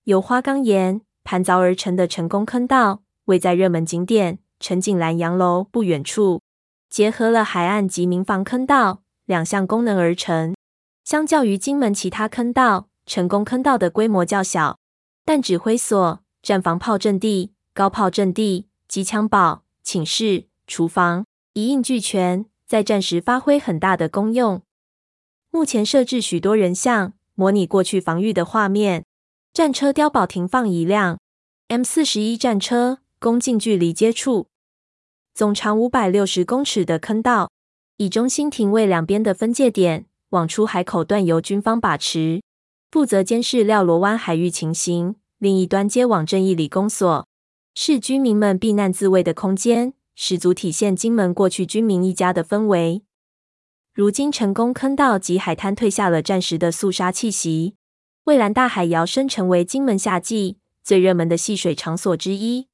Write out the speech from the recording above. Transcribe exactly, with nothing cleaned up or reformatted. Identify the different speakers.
Speaker 1: 由花岗岩盘凿而成的成功坑道，位在热门景点陈景兰洋楼不远处，结合了海岸及民防坑道两项功能而成。相较于金门其他坑道，成功坑道的规模较小，但指挥所、战防炮阵地、高炮阵地、机枪堡、寝室、厨房一应俱全，在战时发挥很大的功用。目前设置许多人像，模拟过去防御的画面。战车碉堡停放一辆 M 四十一 战车，供近距离接触。总长五百六十公尺的坑道，以中心亭为两边的分界点，往出海口段由军方把持，负责监视廖罗湾海域情形。另一端接往正义理工所，是居民们避难自卫的空间，十足体现金门过去军民一家的氛围。如今成功坑道及海滩褪下了战时的肃杀气息，蔚蓝大海摇身成为金门夏季最热门的戏水场所之一。